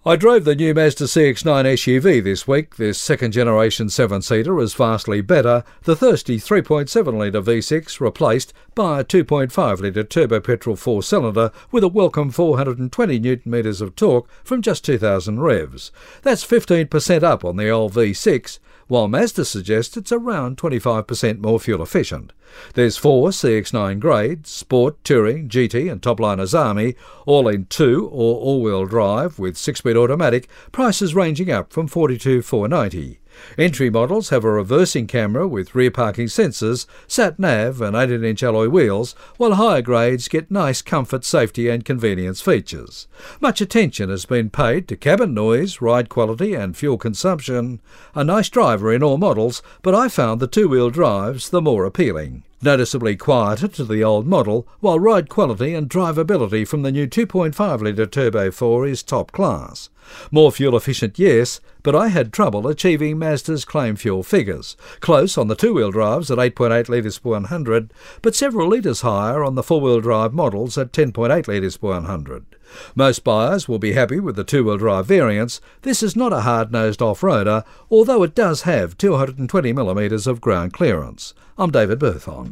I drove the new Mazda CX-9 SUV this week. This second-generation 7-seater is vastly better. The thirsty 3.7-litre V6 replaced by a 2.5-litre turbo petrol 4-cylinder with a welcome 420 Nm of torque from just 2,000 revs. That's 15% up on the old V6, while Mazda suggests it's around 25% more fuel efficient. There's 4 CX-9 grades: Sport, Touring, GT and Topliners Army, all in 2 or all-wheel drive with 6-speed automatic, prices ranging up from $42,490. Entry models have a reversing camera with rear parking sensors, sat-nav and 18-inch alloy wheels, while higher grades get nice comfort, safety and convenience features. Much attention has been paid to cabin noise, ride quality and fuel consumption. A nice driver in all models, but I found the two-wheel drives the more appealing. Noticeably quieter to the old model, while ride quality and drivability from the new 2.5-litre Turbo 4 is top class. More fuel efficient, yes, but I had trouble achieving Mazda's claim fuel figures. Close on the two-wheel drives at 8.8 litres per 100, but several litres higher on the four-wheel drive models at 10.8 litres per 100. Most buyers will be happy with the two-wheel drive variants. This is not a hard-nosed off-roader, although it does have 220mm of ground clearance. I'm David Berthon.